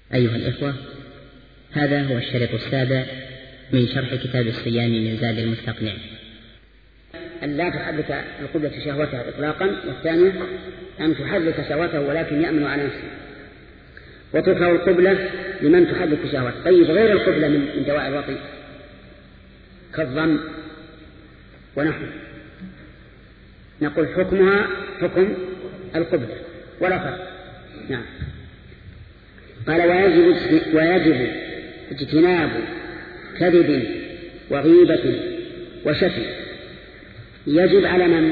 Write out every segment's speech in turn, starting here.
أيها الإخوة، هذا هو الشريط السابع من شرح كتاب الصيام من زاد المستقنع. أن لا تحرك القبلة شهوتها إطلاقا، والثانية أن تحرك شهوته ولكن يأمن على نفسه. وتكره القبلة لمن تحرك شهوته. طيب غير القبلة من دواء الوطي كالضم ونحو، نقول حكمها حكم القبلة ولا فرق. نعم. قال ويجب اجتناب كذب وغيبة وشتم. يجب على من؟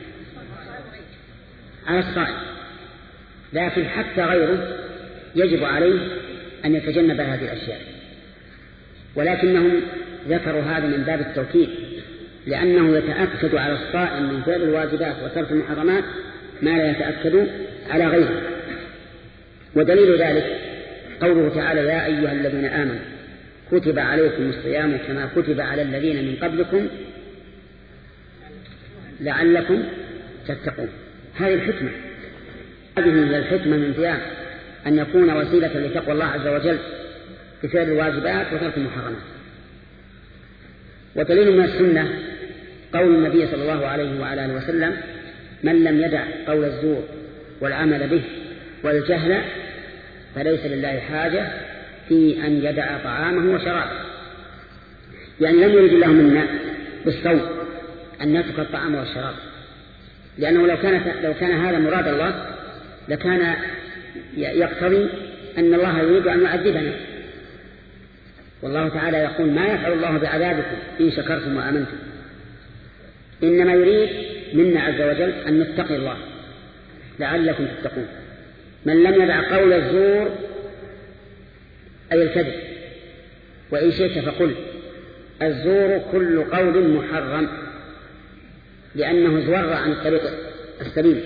على الصائم، لكن حتى غيره يجب عليه أن يتجنب هذه الأشياء، ولكنهم ذكروا هذا من باب التوكيد، لأنه يتأكد على الصائم من فعل الواجبات وترك المحرمات ما لا يتأكد على غيره. ودليل ذلك قوله تعالى: يا أيها الذين آمنوا كتب عليكم الصيام كما كتب على الذين من قبلكم لعلكم تتقون. هذه الحكمة، هذه هي الحكمة من صيام، أن يكون وسيلة لتقوى الله عز وجل بفعل الواجبات وترك المحرمات. ودليل من السنة قول النبي صلى الله عليه وعلى آله وسلم: من لم يدع قول الزور والعمل به والجهل فليس لله حاجة في أن يدع طعامه وشرابه. يعني لم يرد الله منا بالصوم أن نترك الطعام والشراب، لأنه لو كان هذا مراد الله لكان يقتضي أن الله يريد أن يعذبنا. والله تعالى يقول: ما يفعل الله بعذابكم إن شكرتم وآمنتم. إنما يريد منا عز وجل أن نتقي الله لعلكم تتقون. من لم يدع قول الزور أي الكذب، وإن شئت فقل الزور كل قول محرم، لأنه زور عن الطريق السليم،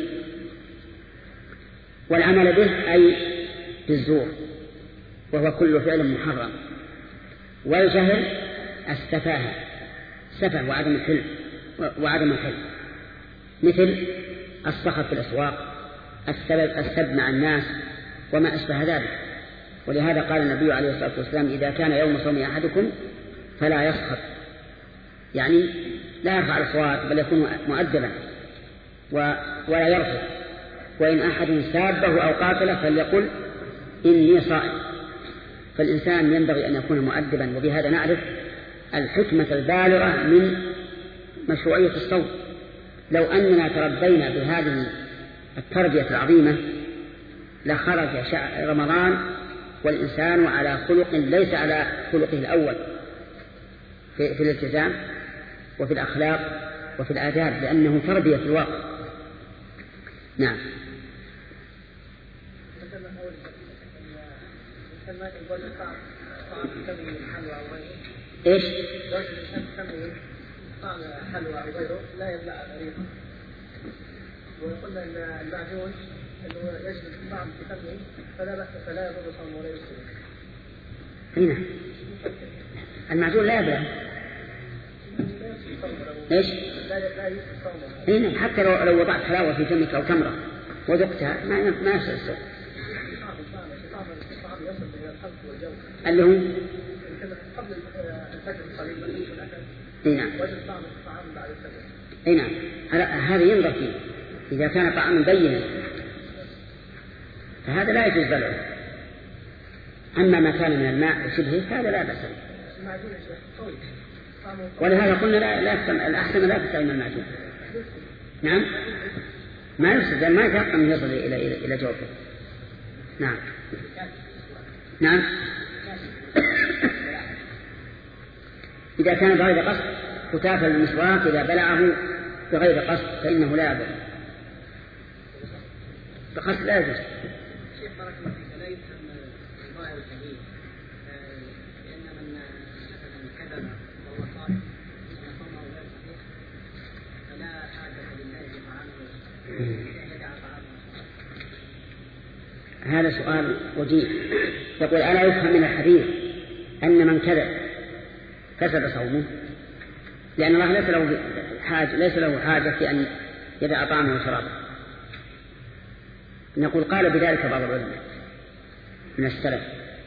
والعمل به أي بالزور وهو كل فعل محرم. والجهل السفاهة، سفه وعدم الحلم، مثل الصخب في الأسواق، السب مع الناس وما أشبه ذلك. ولهذا قال النبي عليه الصلاة والسلام: إذا كان يوم صوم أحدكم فلا يصخب، يعني لا يرفع الأصوات بل يكون مؤدبا ولا يرفض. وإن أحد سابه أو قاتله فليقل إني صائم. فالإنسان ينبغي أن يكون مؤدبا، وبهذا نعرف الحكمة البالغة من مشروعية الصوم. لو أننا تربينا بهذه التربية العظيمة لخرج رمضان والإنسان على خلق ليس على خلقه الأول في الالتزام وفي الأخلاق وفي الآداب، لأنه تربية في الواقع. نعم. إيش؟ طعم حلوى أو غيره لا يبلع ريقه. وقلنا أن المعجون أنه يجب الطعم في فمه فلا يضر صومه ولا يفسد. هنا المعجون لا يبلع. إيش؟ لا يفسد صومه. هنا حتى لو وضعت حلاوة في فمك أو تمرة وذقتها ما يفسد الصوم. اللي هو قبل الفجر الصليب نعم. نعم. هذا ينظر فيه، إذا كان طعام بينا فهذا لا يجوز بلعه. أما ما كان من الماء وشبهه هذا لا بأس به. ولهذا قلنا الأحسن لا تستعمل المعجون. نعم. ما يفسد، ما يتوقع أن يصل إلى جوفه. نعم. نعم. إذا كان بغير قصد ختاف المسواك إذا بلعه بغير قصد فإنه لا يضر. بقصد لا يجوز. شيخ بارك الله فيك، لا يفهم ظاهر الحديث لأن من كذب وهو صائم صومه غير صحيح فلا حاجة لله بطعامه يدع طعامه. هذا سؤال وجيه. يقول: ألا يفهم من الحديث أن من كذب فسد صومه؟ لأن الله ليس له حاجة في أن يدع طعامه وشرابه. نقول: قال بذلك بعض العلماء من السلف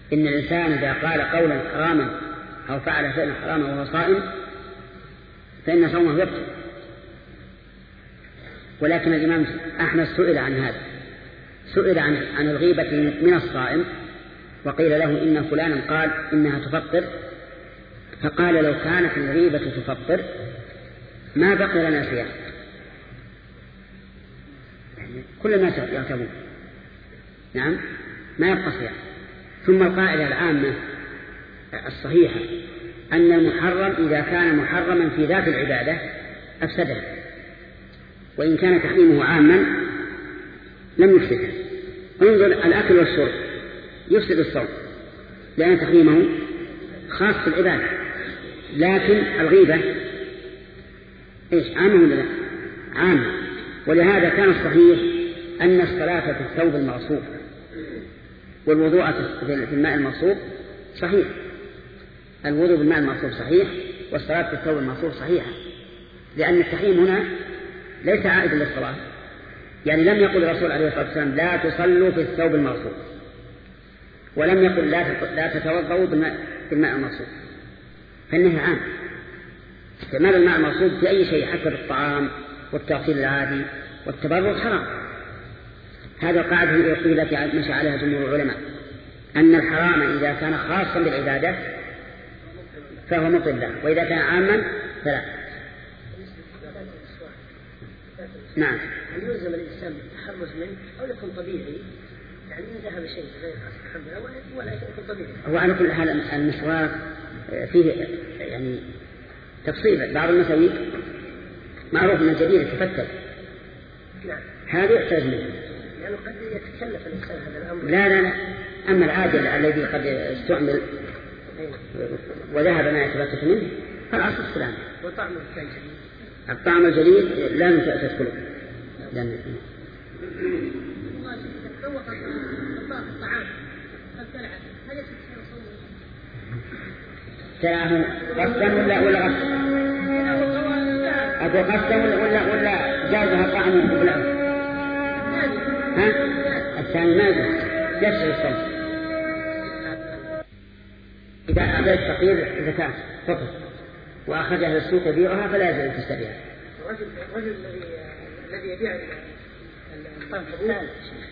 إن الإنسان إذا قال قولا حراما أو فعل فعلا حراما وهو صائم فإن صومه يبطل. ولكن الإمام أحمد سئل عن هذا، سئل عن الغيبة من الصائم، وقيل له إن فلانا قال إنها تفطر، فقال لو كانت الغيبة تفطر ما بقي لنا صيام، كل الناس يغتابون، نعم ما يبقى صيام. ثم القاعدة العامة الصحيحة أن المحرم إذا كان محرما في ذات العبادة أفسدها، وإن كان تحريمه عاما لم يفسدها. انظر الأكل والشرب يفسد الصوم لأن تحريمه خاص في العبادة، لكن الغيبة إيش عامة ولا لا؟ عامة. ولهذا كان الصحيح أن الصلاة في الثوب المغصوب والوضوء في الماء المغصوب صحيح، الوضوء بالماء المغصوب صحيح، والصلاة في الثوب المغصوب صحيحة، لأن التحريم هنا ليس عائدا للصلاة. يعني لم يقل الرسول عليه الصلاة والسلام لا تصلوا في الثوب المغصوب، ولم يقل لا تتوضؤوا بالماء المغصوب، فإنه عام. استعمال الماء المغصوب في أي شيء حتى بالطعام والتغسيل العادي والتبرد حرام. هذا القاعدة التي مشى عليها جمهور العلماء، أن الحرام إذا كان خاصا بالعبادة فهو مبطل له، وإذا كان عاما فلا. نعم. هل يلزم الإنسان بالتحرز منه أو يكون طبيعي؟ يعني إذا ذهب شيء غير الحمد لله ولا يكون طبيعي. هو على كل حال المسواك فيه يعني تفصيل. بعض المساويك معروف من الجديد يتفتل، هذا يحتاج منه، يعني قد يتكلف الإنسان هذا الأمر. لا أما العاجل الذي قد استعمل وذهب ما يتفتت منه فالعصر السلام. وطعم الجديد، الطعم الجديد لازم تأكله. تراه قصدا ولا غصبا؟ أقول قصدا ولا جازها طعم قبله؟ ها؟ الثاني ما يجوز الصوم. إذا أعطى الفقير زكاة فقط وأخذها للسوق يبيعها فلا يجوز تشتريها. الرجل الذي يبيع الطعام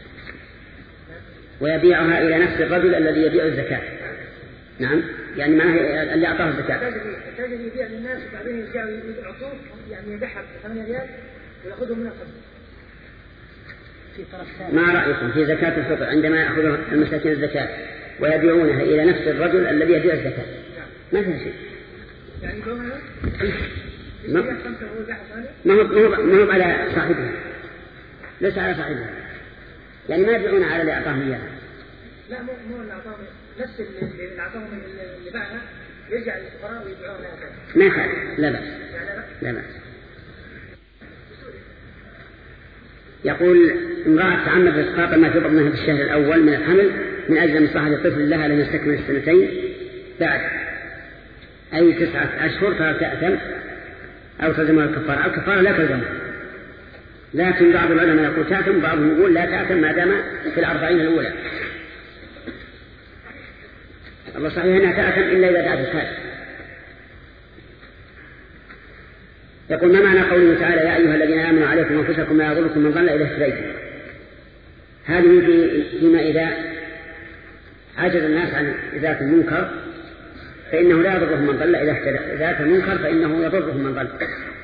ويبيعها إلى نفس الرجل الذي يبيع الزكاة. نعم، يعني معه اللي أعطاه الزكاة. التاجر يبيع للناس وبعدين يرجعوا يعطوه، يعني يبيعها ب8 ريال ويأخذهم من القبض. في طرف ثاني. ما رأيكم في زكاة الفطر عندما يأخذ المساكين الزكاة ويبيعونها إلى نفس الرجل الذي يبيع الزكاة؟ ما فيها شيء. يعني ما هو على صاحبها، ليس على صاحبها، يعني ما يبيعون على اللي أعطاهم إياها. لا مو اللي أعطاهم، نفس اللي أعطاهم اللي باعها يرجع للفقراء ويبيعونها هكذا. ما يخالف، لا بأس. لا بأس. يقول امرأة تعمد إسقاط ما في بطنها في الشهر الأول من الحمل من أجل مصلحة الطفل لها لم يستكمل السنتين بعد أي 9 أشهر فتأثم أو تلزمها الكفارة. الكفارة لا تلزمها، لكن بعض العلماء يقول تأثم، بعضهم يقول لا تأثم ما دام في 40 الأولى. الله صحيح أنها تأثم إلا إذا دعت الكافر. يقول ما معنى قوله تعالى يا أيها الذين آمنوا عليكم أنفسكم لا يضركم من ضل إذا اهتديتم؟ هذه فيما إذا عجز الناس عن إزالة المنكر فإنه لا يضرهم من ضل إذا اهتدى، إزالة المنكر فإنه يضرهم من ضل.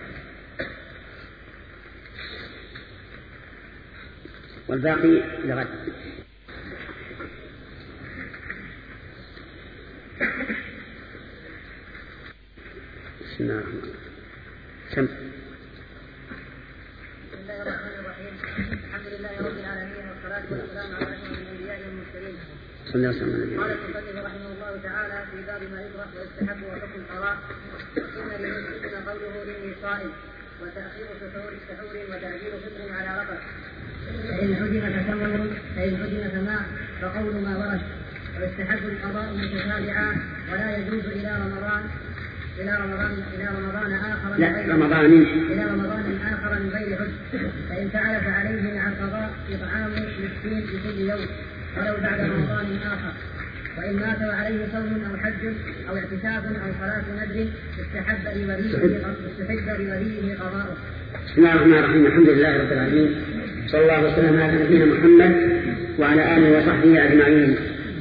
والباقي لغد. بسم الله الرحمن الرحيم. بسم الله الرحمن الرحيم. الحمد لله رب العالمين والصلاة والسلام على أشرف الأنبياء والمرسلين. صلى الله عليه وسلم. قال المصنف رحمه الله تعالى في باب ما يكره ويستحب وحكم القضاء. إن للمسلم قوله إني صائم وتأخير سحور وتأجيل فطر على رقبة. فإن حجم سماع فقول ما ورد. ويستحب القضاء متتابعا ولا يجوز إلى رمضان آخر من غير حج. فإن فعل فعليه مع القضاء إطعام مسكين في كل يوم ولو بعد رمضان آخر. وإن مات وعليه صوم أو حج أو اعتكاف أو صلاة نذر استحب لوليه قضاؤه. بسم الله الرحمن الرحيم. الحمد لله رب العالمين، صلى الله وسلم على نبينا محمد وعلى آله وصحبه أجمعين.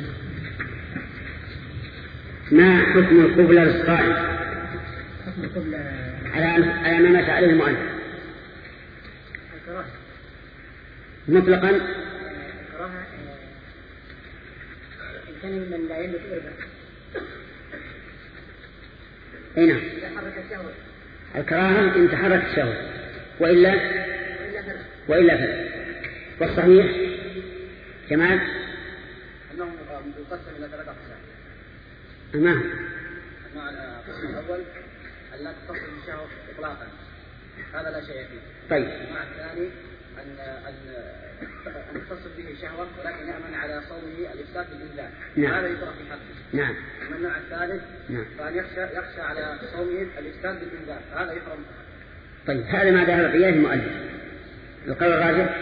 ما حكم القبلة للصائم؟ حكم القبلة على ما مات عليه المؤلف مطلقا. الكراهة إن كان من لا يملك إربا. أي نعم، تحرك الشهوة. الكراهة إن تحرك الشهوة، وإلا فلا. والصحيح جمال أنه يقسم إلى 3 أقسام. أمام القسم الأول أن لا تصل الشهوة إطلاقا، هذا لا شيء فيه. طيب. النوع الثاني أن تصل به الشهوة ولكن يأمن على صومه الإفساد بالإنزال. نعم. هذا يطرح في حقه. نعم. أما النوع الثالث نعم. فأن يخشى على صومه الإفساد بالإنزال، هذا يحرم. طيب، هذا ما ذهب إليه المؤلف. القول الراجح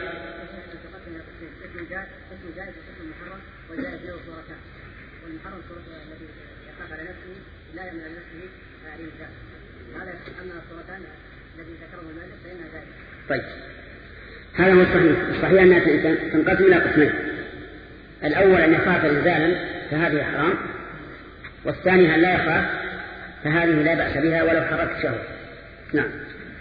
اسم جائز واسم محرم، والجائز له صورتان. والمحرم صورته التي يخاف على نفسه لا يمنع نفسه الإنزال، هذا أما الصورتان التي ذكرها المؤلف فإنها جائزة. طيب، هذا هو الصحيح. الصحيح أنها تنقسم إلى قسمين: الأول أن يخاف إنزالا فهذه حرام، والثاني أن لا يخاف فهذه لا بأس بها ولو حركت شهوة. نعم.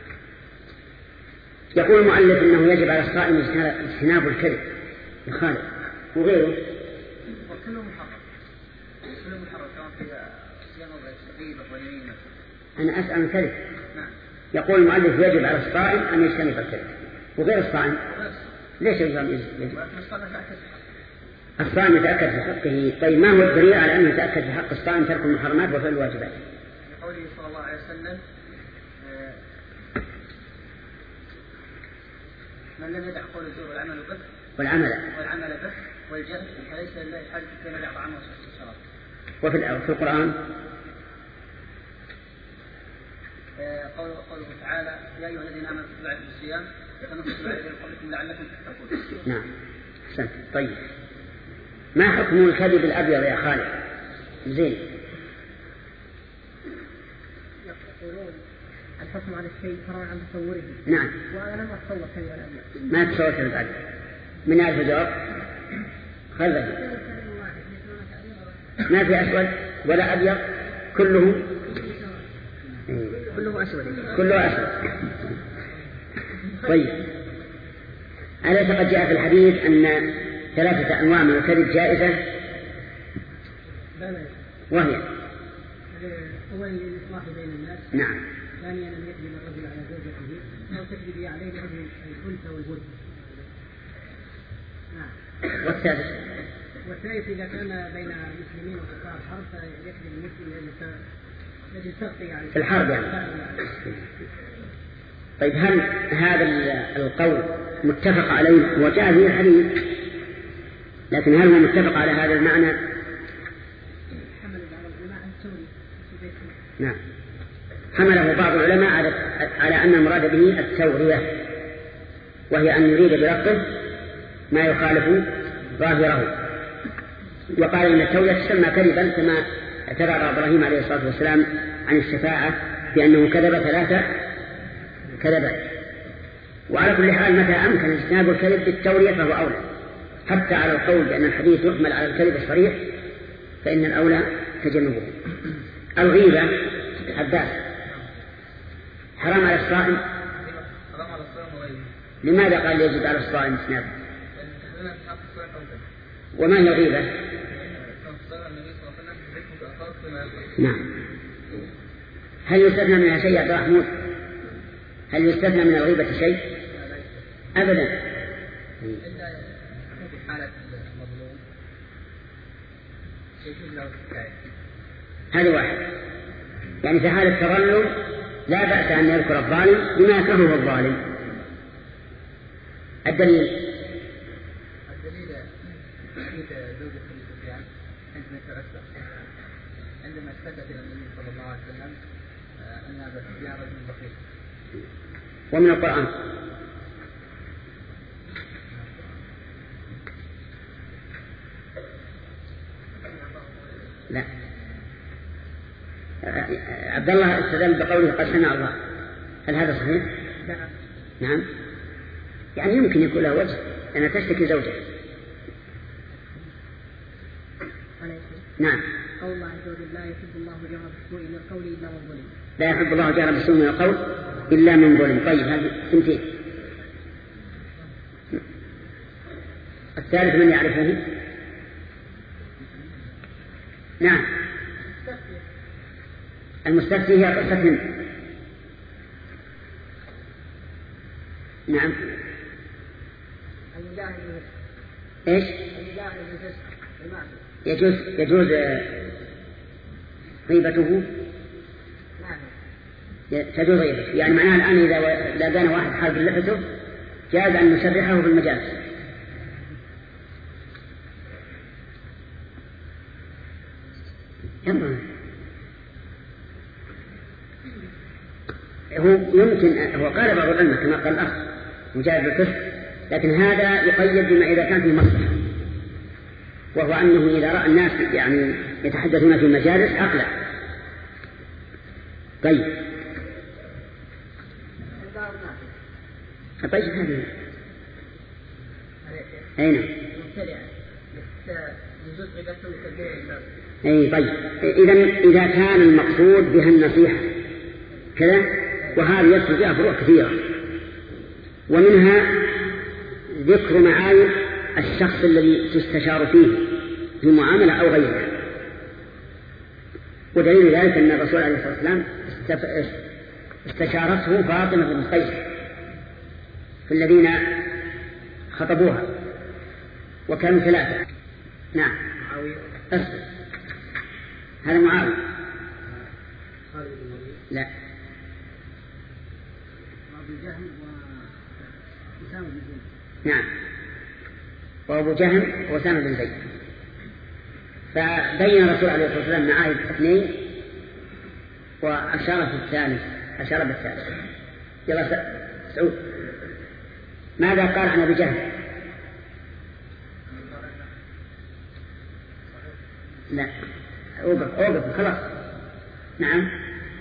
يقول المؤلف إنه يجب على الصائم اجتناب الكذب يخالف وغيره. وكله محرم، كله محرم كما في صيام الصغير واليمين. أنا أسأل الكذب. نعم. يقول المؤلف يجب على الصائم أن يجتنب الكذب، وغير الصائم ليش يجب؟ الصائم يتأكد في حقه. طيب، ما هو الدليل على أنه يتأكد في حق الصائم ترك المحرمات وفعل الواجبات؟ قوله صلى الله عليه وسلم: من لم يدع قول الزور والعمل به والجهل فليس لله حاجة في من يطعمه والشراب. وفي القرآن قوله تعالى: يا أيها الذين آمنوا كتب عليكم الصيام كما كتب على الذين قبلكم لعلكم تتقون. نعم. أحسنت. طيب، ما حكم الكذب الأبيض يا خالد؟ زين. يقولون الحكم على الشيء فرع عن تصوره. نعم. وأنا لم أتصور كذب الأبيض. ما تصور كذب الأبيض؟ من ألف جواب خلد. ما في أسود ولا أبيض، كله أسود. طيب، أليس قد جاء في الحديث أن 3 أنواع من الكذب جائزة؟ وهي أولا للإصلاح بين الناس. نعم. ثانيا أن يكذب الرجل على زوجته أو تكذب عليه رجل الأنثى والبنت. نعم. والثالث إذا كان بين المسلمين وكفار الحرب فيكذب المسلم الذي تغطي عليه في الحرب يعني. طيب، هل هذا القول متفق عليه وجاء فيه الحديث، لكن هل هو متفق على هذا المعنى؟ نعم، حمله بعض العلماء على أن المراد به التورية، وهي أن يريد بلفظه ما يخالف ظاهره. وقال إن التورية تسمى كذبا كما اعتذر إبراهيم عليه الصلاة والسلام عن الشفاعة بأنه كذب 3 كذبات. وعلى كل حال متى أمكن اجتناب الكذب بالتورية فهو أولى، حتى على القول بأن الحديث يحمل على الكذب الصريح فإن الأولى تجنبه. الغيبة عباس حرام على الصائم. لماذا قال يجب على الصائم اجتنابه؟ وما هي الغيبة؟ نعم. هل يستثنى منها شيء يا عبد الرحمن؟ هل يستثنى من الغيبة شيء؟ أبدا. هذا واحد. يعني في حالة التظلم لا بأس أن يذكر الظالم بما يكرهه الظالم. الدليل عندما اشتكت إلى النبي صلى الله عليه وسلم أنها فيها رجل بخيل. ومن القرآن عبد الله استدل بقوله قد سمع الله، هل هذا صحيح؟ نعم. يعني يمكن يكون له وجه أنها تشتكي زوجها. نعم. قول الله عز وجل لا يحب الله جهر بالسوء من القول إلا من ظلم. لا يحب الله جهر بالسوء من القول إلا من ظلم. طيب هذه سنتين. الثالث من يعرفه؟ نعم. المستفتي هي قصة هند. نعم. ايش؟ يجوز غيبته. تجوز غيبته، يعني معناها الآن إذا لقانا واحد حاج لحته جاز أن نسرحه بالمجالس. هو يمكن هو قال بعض العلماء كما قال الأخ مجاهد بالكفر، لكن هذا يقيد بما إذا كان في مصلحة، وهو أنه إذا رأى الناس يعني يتحدثون في المجالس أقلع. طيب هذه أين؟ أي طيب. إذا كان المقصود بها النصيحة كذا، وهذه يدخل فيها فروع كثيرة، ومنها ذكر معايب الشخص الذي تستشار فيه في معاملة أو غيرها. ودليل ذلك أن الرسول عليه الصلاة والسلام استشارته فاطمة بن قيس في الذين خطبوها، وكانوا 3. نعم. هذا معاوية. لا. نعم. وأبو جهم وأسامة بن زيد. فبين الرسول عليه الصلاة والسلام معاهد 2 وأشار في الثالث، أشار بالثالث. يلا سعود، ماذا قال عن أبي جهم؟ لا أوقف خلاص. نعم.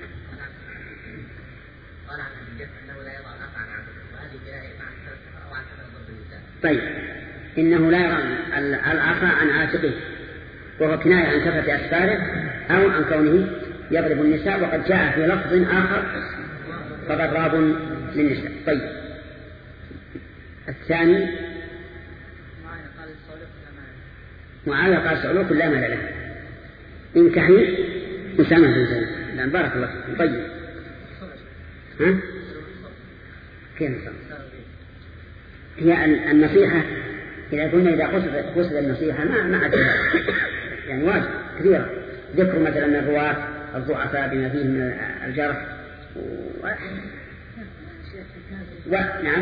طيب إنه لا يرى العصا عن عاتقه، وهو كناية عن كفة أسفاره أو عن كونه يضرب النساء، وقد جاء في لفظ آخر فضراب للنساء. طيب الثاني معاوية قال سألوك لا مال له انكحي أسامة بن زيد. لأن بارك الله فيكم. طيب ها كيف هي النصيحة؟ إذا قلنا إذا قصد النصيحة ما عاد يعني واجب كثيرة، ذكر مثلا الرواة الضعفاء بما فيه من الجرح نعم.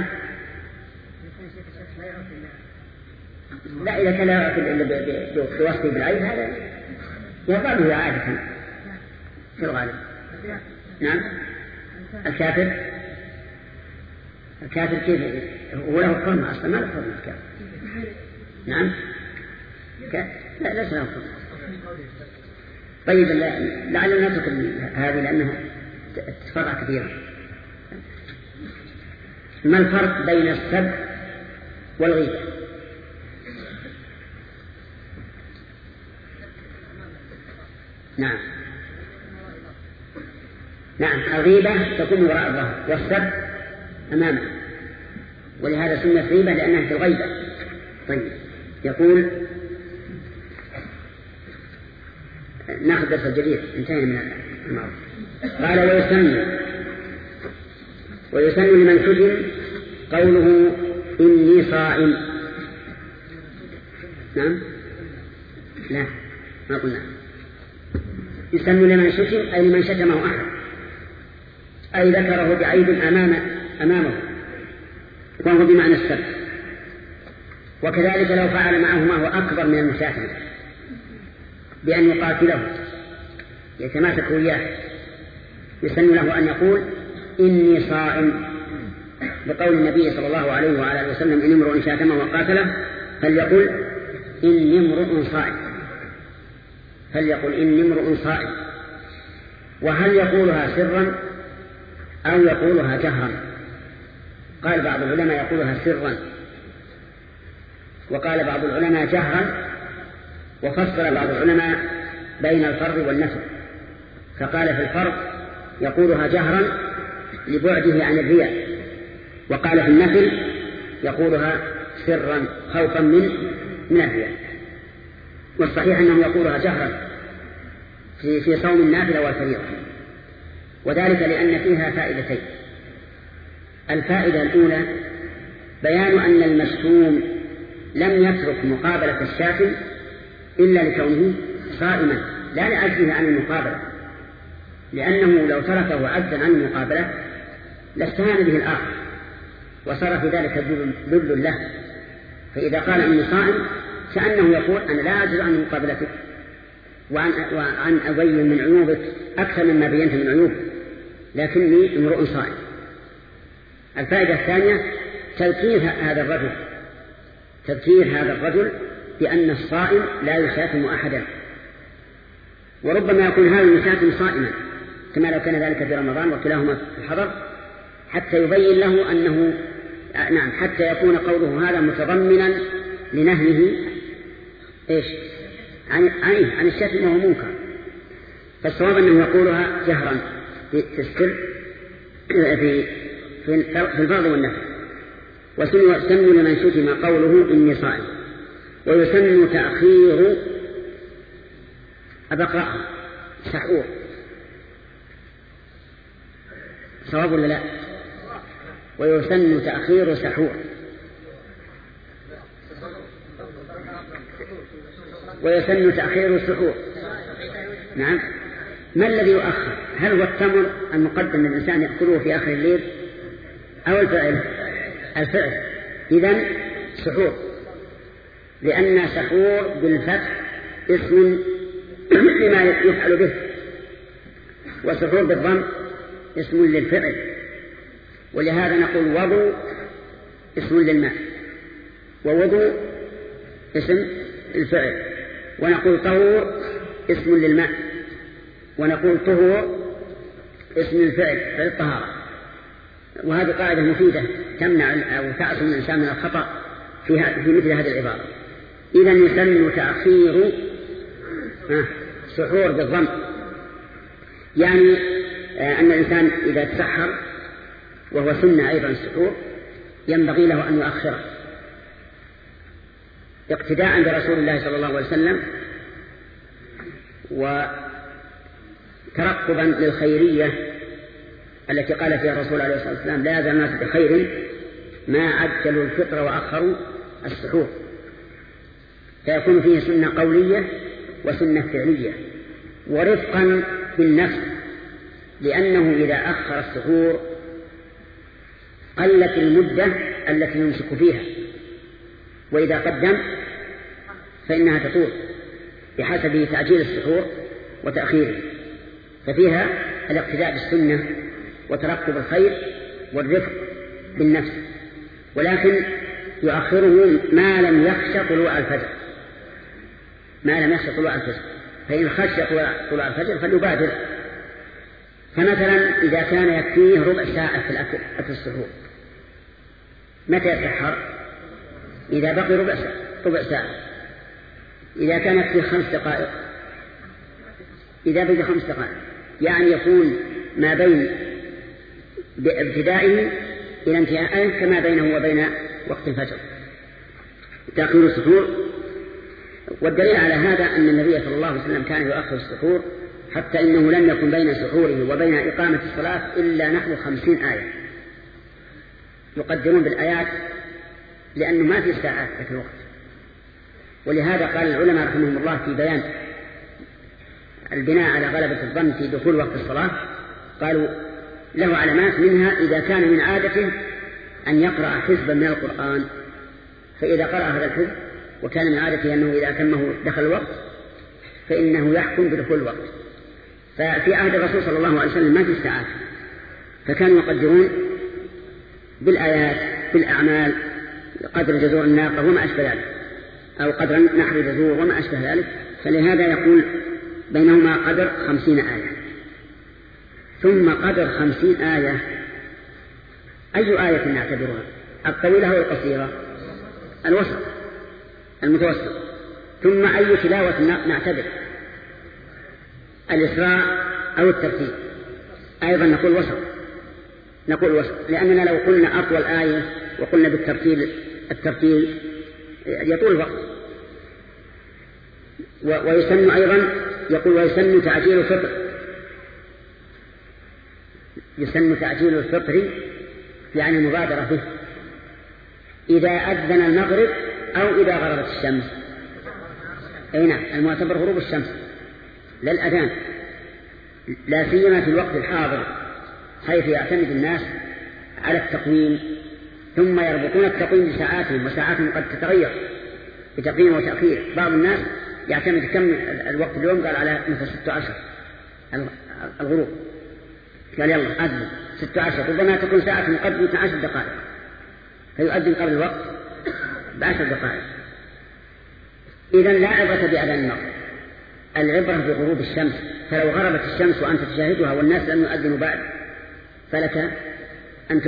لا إذا كان يعرف بوصفه بالعيب هذا يقال له عادة في الغالب. نعم. الكافر كيف هو له حرمة أصلا؟ ما له حرمة الكافر. نعم. لا ليس له حرمة. طيب لعلنا نترك هذه لأنها تفرع كثيرا. ما الفرق بين السب والغيبة؟ نعم. نعم. الغيبة تكون وراء الظهر، والسب أمامه، ولهذا سميت غيبة لأنها في الغيبة. طيب يقول ناخذ درس الجديد، انتهينا من المعروف. قال ويسن لمن سجن قوله إني صائم. نعم. لا ما قلنا. يسن لمن سجن أي لمن شتمه أحد، أي ذكره بعيب أمامه، وهو بمعنى السب. وكذلك لو فعل معه ما هو أكبر من المشاتمة بأن يقاتله يتماسك وياه، يسن له أن يقول إني صائم، بقول النبي صلى الله عليه وعلى آله وسلم إن امرؤ شاتمه وقاتله فليقل إني امرؤ صائم، وهل يقولها سرا أو يقولها جهرا؟ قال بعض العلماء يقولها سرا، وقال بعض العلماء جهرا، وفصل بعض العلماء بين الفرض والنفل، فقال في الفرض يقولها جهرا لبعده عن الرياء، وقال في النفل يقولها سرا خوفا من الرياء. والصحيح أنه يقولها جهرا في صوم النافلة والفريضة، وذلك لأن فيها فائدتين. الفائدة الأولى بيان أن المشتوم لم يترك مقابلة الشاتم إلا لكونه صائما، لا لعجزه عن المقابلة، لأنه لو تركه عجزا عن المقابلة لاستهان به الآخر وصار في ذلك ذل له. فإذا قال إني صائم كأنه يقول أنا لا أعجز عن مقابلتك وعن أبين من عيوبك أكثر مما بينت من عيوب، لكني امرؤ صائم. الفائدة الثانية تذكير هذا الرجل بأن الصائم لا يشاتم أحدا، وربما يكون هذا المشاتم صائما كما لو كان ذلك في رمضان وكلاهما في الحضر، حتى يبين له أنه حتى يكون قوله هذا متضمنا لنهيه عن الشتم وهو منكر. فالصواب أنه يقولها جهرا في السر في الفرض والنفل. ويسن لمن شتم قوله إني صائم، ويسن تأخير أبقاء سحور. صواب ولا لا؟ ويسن تأخير سحور، ويسن تأخير السحور. نعم. ما الذي يؤخر؟ هل هو التمر المقدم للإنسان يأكله في آخر الليل أو الفعل؟ الفعل. إذن سحور، لأن سحور بالفتح اسم لما يفعل به، وسحور بالضم اسم للفعل، ولهذا نقول وضوء اسم للماء، ووضوء اسم الفعل، ونقول طهور اسم للماء، ونقول طهور اسم الفعل فعل الطهارة. وهذه قاعدة مفيدة تمنع أو تعصم الإنسان من الخطأ في مثل هذه العبارة. إذا يسن تأخير سحور بالضم، يعني أن الإنسان إذا تسحر وهو سنة أيضا السحور ينبغي له أن يؤخره اقتداء برسول الله صلى الله عليه وسلم، وترقبا للخيرية التي قال فيها الرسول عليه الصلاة والسلام لا يزال الناس بخير ما عجلوا الفطر وأخروا السحور، فيكون فيه سنة قولية وسنة فعلية، ورفقا بالنفس، لأنه إذا أخر السحور قلت المدة التي يمسك فيها، وإذا قدم فإنها تطول بحسب تعجيل السحور وتأخيره. ففيها الاقتداء بالسنة وترقب الخير والرفق بالنفس، ولكن يؤخره ما لم يخشى طلوع الفجر، فإن خشى طلوع الفجر فليبادر. فمثلا إذا كان يكفيه ربع ساعة في الأكل السحور، متى يتسحر؟ إذا بقي ربع ساعة. إذا كان يكفيه 5 دقائق، إذا بقي 5 دقائق، يعني يكون ما بين ابتدائه إلى انتهائه كما بينه وبين وقت الفجر تأخير السحور. والدليل على هذا أن النبي صلى الله عليه وسلم كان يؤخر السحور، حتى إنه لم يكن بين سحوره وبين إقامة الصلاة إلا نحو 50 آية، يقدرون بالآيات لأنه ما في ساعات في الوقت. ولهذا قال العلماء رحمهم الله في بيان البناء على غلبة الظن في دخول وقت الصلاة، قالوا له علامات، منها إذا كان من عادته أن يقرأ حزبا من القرآن، فإذا قرأ هذا الحزب وكان من عادته أنه إذا أتمه دخل الوقت فإنه يحكم بدخول الوقت. ففي عهد الرسول صلى الله عليه وسلم ما في ساعات، فكانوا يقدرون بالآيات بالأعمال، قدر جزور الناقة وما أشبه ذلك، أو قدر نحر جزور وما أشبه ذلك، فلهذا يقول بينهما قدر 50 آية. ثم قدر 50 آية، أي آية نعتبرها؟ الطويلة أو القصيرة؟ الوسط المتوسط. ثم أي تلاوة نعتبر؟ الإسراء أو الترتيل؟ أيضا نقول وسط، لأننا لو قلنا أطول آية وقلنا الترتيل يطول الوقت. ويسن أيضا، يقول ويسن تعجيل الفطر، يسن تعجيل الفطر يعني مبادرة به إذا أذن المغرب أو إذا غربت الشمس. أي نعم، المعتبر غروب الشمس لا الأذان، لا سيما في الوقت الحاضر حيث يعتمد الناس على التقويم، ثم يربطون التقويم بساعاتهم، وساعاتهم قد تتغير بتقديم وتأخير. بعض الناس يعتمد كم الوقت اليوم، قال على مثل 16 الغروب، قال يلا أذن 16، ربما تكون ساعة مقدمة 10 دقائق، فيؤذن قبل الوقت ب10 دقائق. إذن لا عبرة بأذان المغرب، العبرة بغروب الشمس. فلو غربت الشمس وأنت تشاهدها والناس لم يؤذنوا بعد فلك أن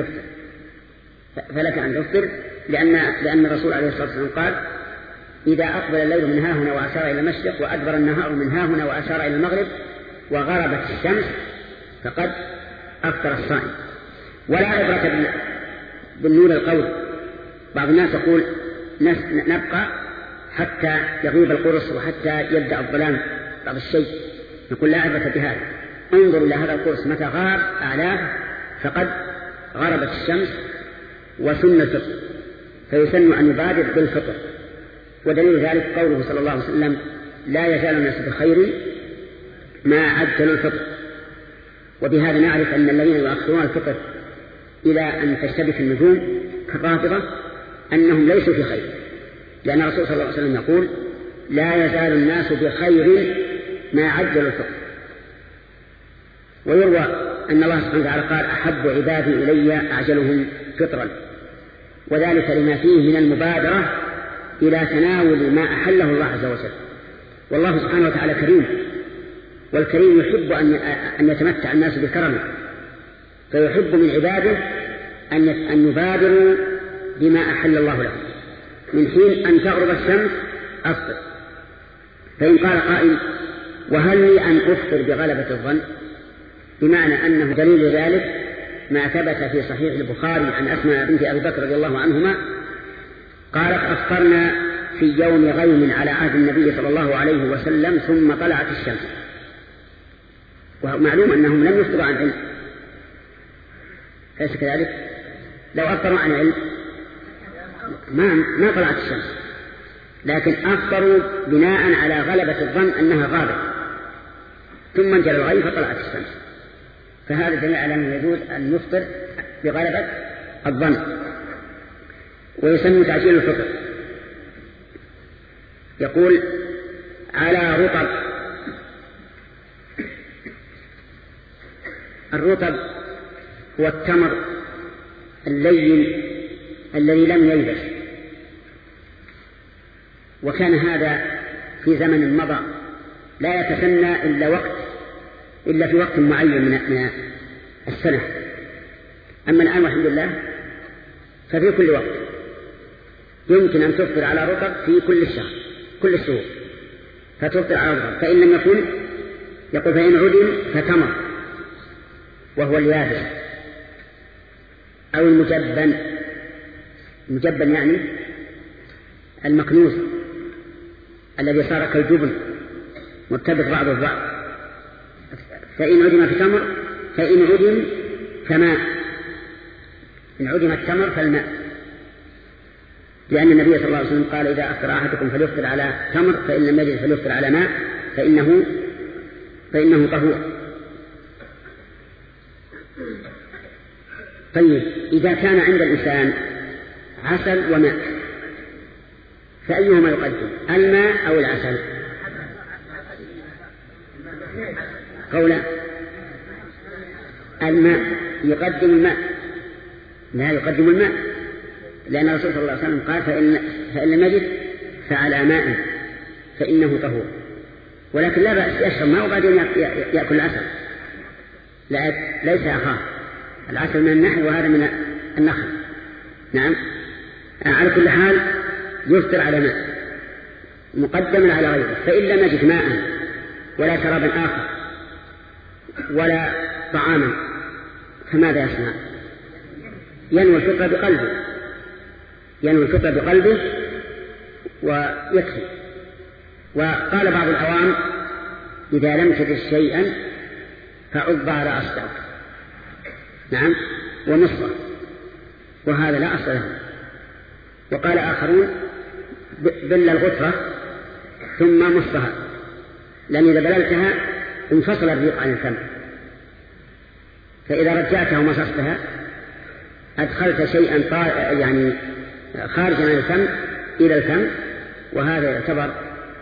تفطر، لأن الرسول عليه الصلاة والسلام قال إذا أقبل الليل من ها هنا وأشار إلى المشرق، وأدبر النهار من ها هنا وأشار إلى المغرب، وغربت الشمس فقد أفطر الصائم. ولا عبرة بالنور القول. بعض الناس يقول نبقى حتى يغيب القرص وحتى يبدأ الظلام بعض الشيء، نقول لا عبرة بهذا، انظر إلى هذا القرص متى غاب أعلاه فقد غربت الشمس وسن الفطر، فيسن أن يبادر بالفطر. ودليل ذلك قوله صلى الله عليه وسلم لا يزال الناس بخير ما عجلوا الفطر. وبهذا نعرف أن الذين يؤخرون الفطر إلى أن تشتبك النجوم كالرافضة أنهم ليسوا في خير، لأن الرسول صلى الله عليه وسلم يقول لا يزال الناس بخير ما عجلوا الفطر. ويروى أن الله سبحانه وتعالى قال أحب عبادي إلي أعجلهم فطرا، وذلك لما فيه من المبادرة إلى تناول ما أحله الله عز وجل. والله سبحانه وتعالى كريم، والكريم يحب أن يتمتع الناس بكرمه، فيحب من عباده أن يبادروا بما أحل الله لهم. من حين أن تغرب الشمس أفطر. فإن قال قائل وهل لي أن أفطر بغلبة الظن، بمعنى أنه دليل ذلك ما ثبت في صحيح البخاري عن أسماء بنت أبي بكر رضي الله عنهما قالت أفطرنا في يوم غيم على عهد النبي صلى الله عليه وسلم ثم طلعت الشمس. ومعلوم أنهم لم يفطروا عن علم، أليس كذلك؟ لو أفطروا عن علم ما طلعت الشمس، لكن أفطروا بناء على غلبة الظن أنها غابت، ثم انجلى الغيم فطلعت الشمس. فهذا دليل على أنه يجوز أن نفطر بغلبة الظن. ويسمى تعجيل الفطر. يقول على رطب. الرطب هو التمر اللين الذي لم ييبس، وكان هذا في زمن مضى لا يتسنى إلا في وقت معين من السنة. أما الآن والحمد لله ففي كل وقت يمكن أن تفطر على رطب في كل الشهر، كل الشهور فتفطر على رطب. فإن لم يكن يقول فإن عدم فتمر وهو اليابس، أو المجبن. المجبن يعني المكنوز الذي صار كالجبن مرتبط بعض البعض. فإن عدم فتمر، فإن عدم فماء، إن عدم التمر فالماء، لأن النبي صلى الله عليه وسلم قال إذا أفطر أحدكم فليفطر على تمر، فإن لم يجد فليفطر على ماء فإنه طهور. طيب إذا كان عند الإنسان عسل وماء فأيهما يقدم، الماء أو العسل؟ قولا الماء، يقدم الماء، لا يقدم الماء، لأن الرسول صلى الله عليه وسلم قال فإن لم يجد فعلى ماء فإنه طهور. ولكن لا بأس يشرب ماء وبعدين يأكل العسل، ليس أخاه. العسل من النحل وهذا من النخل. نعم. على كل حال يفطر على ماء مقدما على غيره. فإن لم يجد ماء ولا شرابا آخر ولا طعاما فماذا يصنع؟ ينوي الفطر بقلبه ويكفي. وقال بعض العوام إذا لم تجد شيئا فعض على أصدعك. نعم. ومصر، وهذا لا أصل له. وقال آخرون بل الغترة ثم مصها، لأن إذا بللتها انفصل الريق عن الفم، فإذا رجعتها ومصصتها أدخلت شيئا يعني خارجا عن الفم إلى الفم، وهذا يعتبر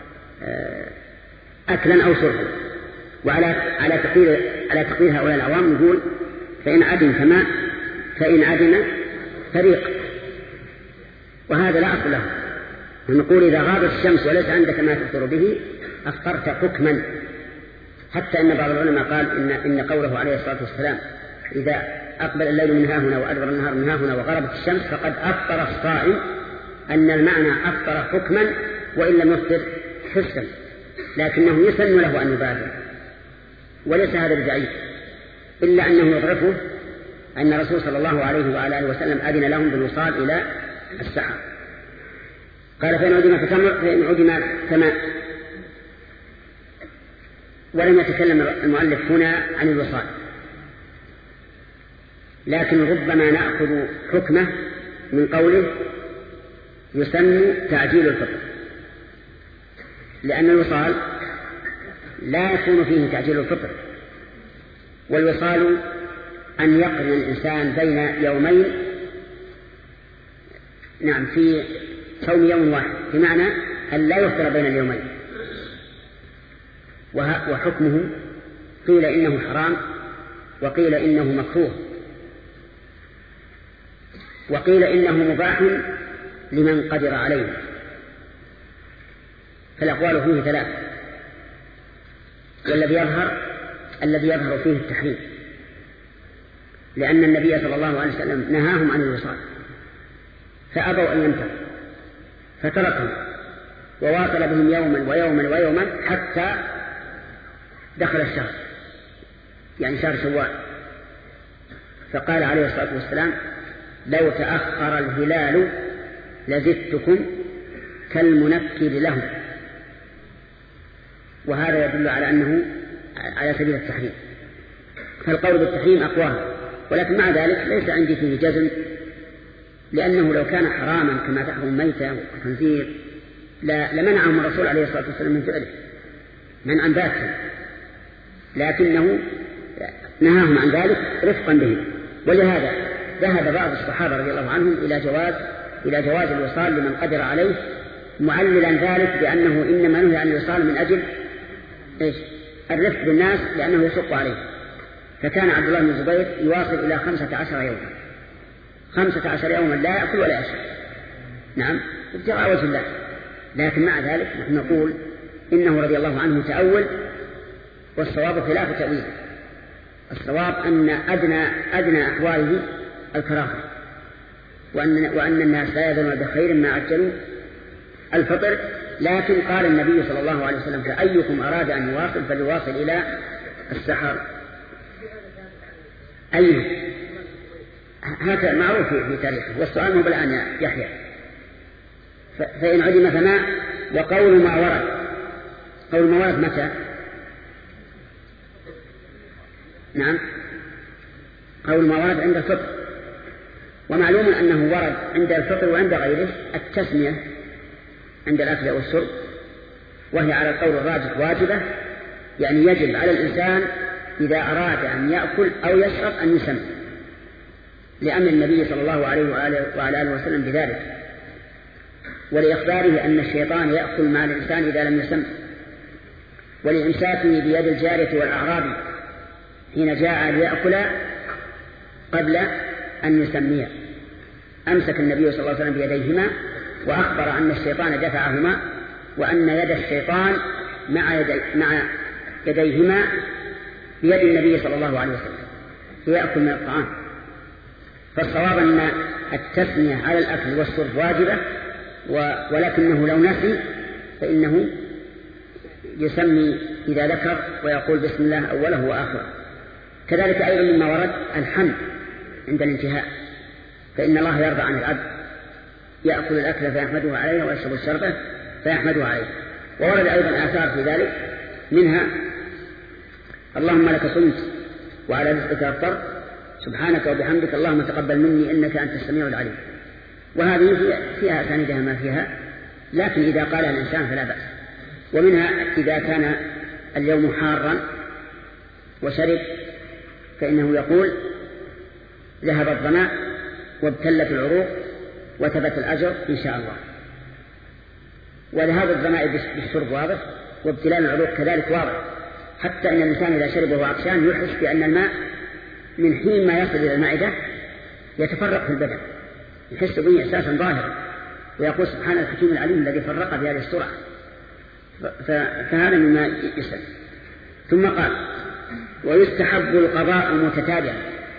أكلا أو شربا. وعلى تقدير هؤلاء العوام نقول فإن عدم فماء فإن عدم فريق، وهذا لا أصل له. ونقول إذا غابت الشمس وليس عندك ما تفطر به أفطرت حكما. حتى أن بعض العلماء قال إن قوله عليه الصلاة والسلام إذا أقبل الليل من ها هنا وأدبر النهار من ها هنا وغربت الشمس فقد أفطر الصائم، أن المعنى أفطر حكما وإن لم يفطر حسا، لكنه يسن له أن يبادر. وليس هذا ببعيد، إلا أنه يضرفه أن الرسول صلى الله عليه وعلى آله وسلم أذن لهم بالوصال إلى السحر. قال فإن عدم فتمر فإن عدم كما. ولم يتكلم المؤلف هنا عن الوصال، لكن ربما نأخذ حكمه من قوله يسن تعجيل الفطر، لأن الوصال لا يكون فيه تعجيل الفطر. والوصال أن يقرن الإنسان بين يومين، نعم، في صوم يوم واحد، بمعنى أن لا يفطر بين اليومين. وحكمه قيل إنه حرام وقيل إنه مكروه وقيل إنه مباح لمن قدر عليه. فالأقوال فيه ثلاث، والذي يظهر فيه التحريم، لأن النبي صلى الله عليه وسلم نهاهم عن الوصال فأبوا أن يمتثلوا فتركهم، وواصل بهم يوما ويوما ويوما حتى دخل الشهر، يعني شهر شوال. فقال عليه الصلاة والسلام لو تأخر الهلال لزدتكم كالمنكر لهم. وهذا يدل على أنه على سبيل التحريم. فالقول بالتحريم أقواه، ولكن مع ذلك ليس عندي فيه جزم، لأنه لو كان حراما كما تحرم ميتة وخنزير لمنعهم الرسول عليه الصلاة والسلام من فعله منعا باتا، لكنه نهاهم عن ذلك رفقا بهم. ولهذا ذهب بعض الصحابة رضي الله عنهم إلى جواز الوصال لمن قدر عليه، معللا ذلك بأنه إنما نهي عن الوصال من أجل الرفق بالناس لأنه يشق عليه. فكان عبد الله بن الزبير يواصل إلى 15 يوما، 15 يوما لا يأكل ولا يشرب، نعم، ابتغاء وجه الله. لكن مع ذلك نحن نقول إنه رضي الله عنه تأول، والصواب خلاف تأويل. الصواب أن أدنى أحواله الكراهة، وأن الناس لا يظنون بخير ما عجلوا الفطر. لكن قال النبي صلى الله عليه وسلم فأيكم أراد أن يواصل فليواصل إلى السحر. أيه هذا معروف في تاريخه، والسؤال مو بالآن يا يحيى. فإن عدم فماء. وقول ما ورد متى؟ نعم، قول ما ورد عند الفطر. ومعلوم أنه ورد عند الفطر وعند غيره التسمية عند الأكل والشرب، وهي على القول الراجح واجبة، يعني يجب على الإنسان إذا أراد أن يأكل أو يشرب أن يسمي، لأمر النبي صلى الله عليه وعلى آله وسلم بذلك، ولإخباره أن الشيطان يأكل مع الإنسان إذا لم يسم، ولإمساكه بيد الجارية والأعرابي حين جاء ليأكل قبل أن يسميه. أمسك النبي صلى الله عليه وسلم بيديهما وأخبر أن الشيطان دفعهما، وأن يد الشيطان مع يديهما بيد النبي صلى الله عليه وسلم. يأكل من الطعام. فالصواب أن التسمية على الأكل والشرب واجبة، ولكنه لو نسي فإنه يسمي إذا ذكر ويقول بسم الله أوله وآخره. كذلك أيضا مما ورد الحمد عند الانتهاء، فإن الله يرضى عن العبد يأكل الأكل فيحمده عليه ويشرب الشربة فيحمده عليه. وورد أيضا آثار في ذلك، منها اللهم لك صمت وعلى رزقك أفطرت سبحانك وبحمدك اللهم تقبل مني إنك أنت السميع العليم. وهذه فيها أسانيدها ما فيها، لكن إذا قالها الإنسان فلا بأس. ومنها إذا كان اليوم حارا وشرب فإنه يقول ذهب الظمأ وابتلت العروق وثبت الأجر إن شاء الله. وذهاب الظمأ بالشرب واضح، وابتلال العروق كذلك واضح، حتى أن الإنسان إذا شرب وهو عطشان يحس بأن الماء من حين ما يصل إلى المعدة يتفرق في البدن، يحس به إحساسا ظاهرا، ويقول سبحان الحكيم العليم الذي فرق بهذه السرعة. فهذا مما يسأل. ثم قال ويستحب القضاء متتابعا.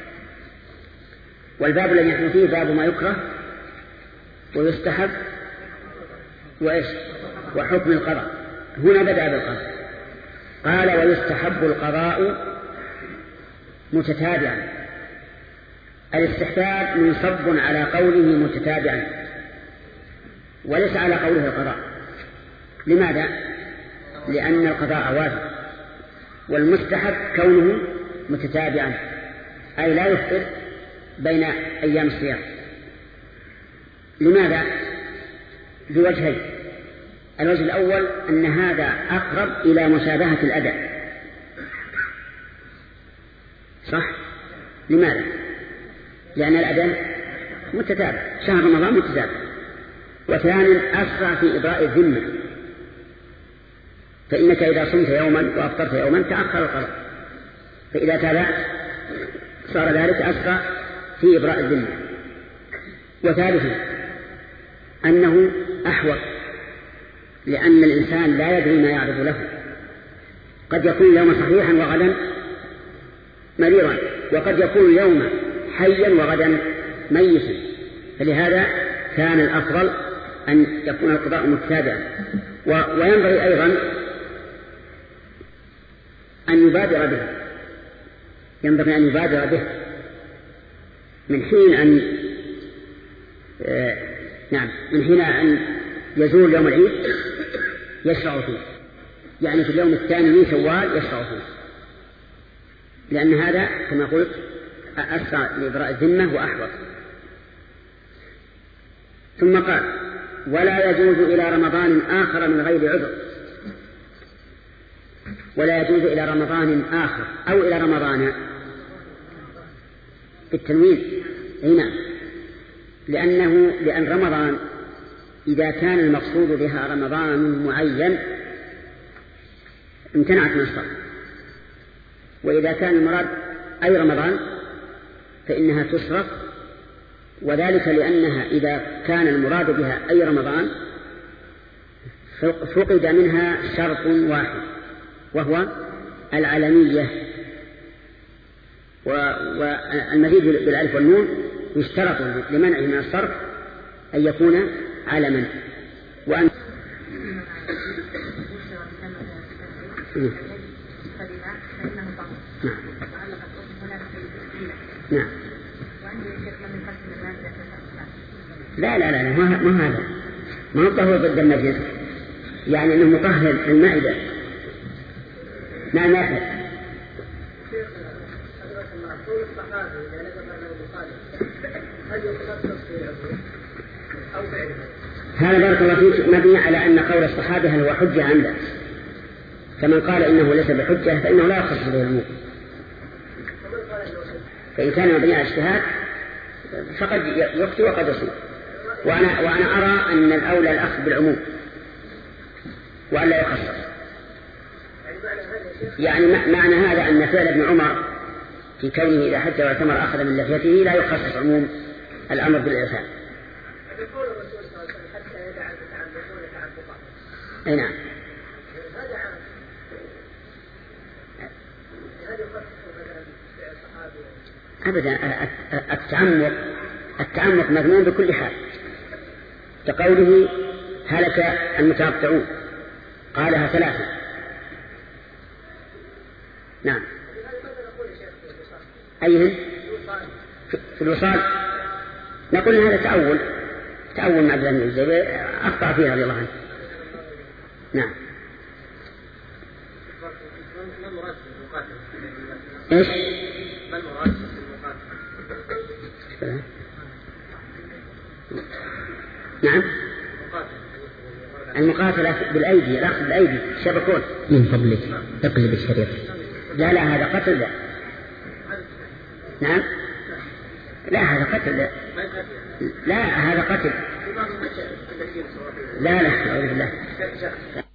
والباب الذي نحن فيه باب ما يكره ويستحب وإيش وحكم القضاء. هنا بدأ بالقضاء، قال ويستحب القضاء متتابعا. الاستحباب منصب على قوله متتابعا وليس على قوله القضاء. لماذا؟ لأن القضاء واجب، والمستحب كونه متتابعا أي لا يفطر بين أيام الصيام. لماذا؟ بوجهين. الوجه الأول أن هذا أقرب إلى مشابهة الأداء، صح؟ لماذا؟ لأن الأداء متتابع، شهر رمضان متتابع. وثانيا أسرع في إبراء الذمة، فإنك إذا صمت يوما وأفطرت يوما تأخر القضاء، فإذا تابعت صار ذلك أسرع في إبراء الذمة. وثالثا أنه أحوط، لأن الإنسان لا يدري ما يعرض له، قد يكون يوم صحيحا وغدا مريضا، وقد يكون يوم حيا وغدا ميتا. فلهذا كان الأفضل أن يكون القضاء متتابعا. وينبغي أيضا أن يبادر به، ينبغي أن يبادر به من حين أن يزول يوم العيد يشرع فيه، يعني في اليوم الثاني من شوال يشرع فيه، لأن هذا كما قلت أسرع لإبراء الذمة وأحوط. ثم قال ولا يجوز إلى رمضان آخر من غير عذر. ولا يجوز إلى رمضان آخر أو إلى رمضان بالتنوين. نعم، لأن رمضان إذا كان المقصود بها رمضان معين امتنعت من الصرف، وإذا كان المراد أي رمضان فإنها تصرف، وذلك لأنها إذا كان المراد بها أي رمضان فقد منها شرط واحد وهو العلمية. والمزيد بالألف والنون يشترط لمنعه من الصرف أن يكون علما. وأن نعم. لا لا لا ما هذا ما هو طهور ضد النجس، يعني أنه مطهر المعدة. نعم يا أخي. هذا بارك الله فيك مبني على أن قول الصحابة هل هو حجة عنده، فمن قال إنه ليس بحجة فإنه لا يخص به الأمور، فإن كان مبني على اجتهاد فقد يخطئ وقد يصيب. وأنا أرى أن الأولى الأخذ بالعموم وألا يخصص. يعني معنى هذا أن فعل ابن عمر في كونه إذا حج واعتمر أخذ من لحيته لا يخصص عموم الأمر بالإرسال. أي نعم. أبدا. التعمق مذموم بكل حال، كقوله هلك المتقطعون قالها 3. نعم. أيهم في الوصال نقول هذا تأول مع ابن الزبير أخطأ فيها رضي الله عنه. نعم. إيش؟ نعم. المقاتلة بالأيدي، الأخذ بالأيدي، شبكون. من فضلك تقلب الشريط. لا هذا قتل. لا. نعم. لا هذا قتل. لا هذا قتل. لا أعوذ بالله.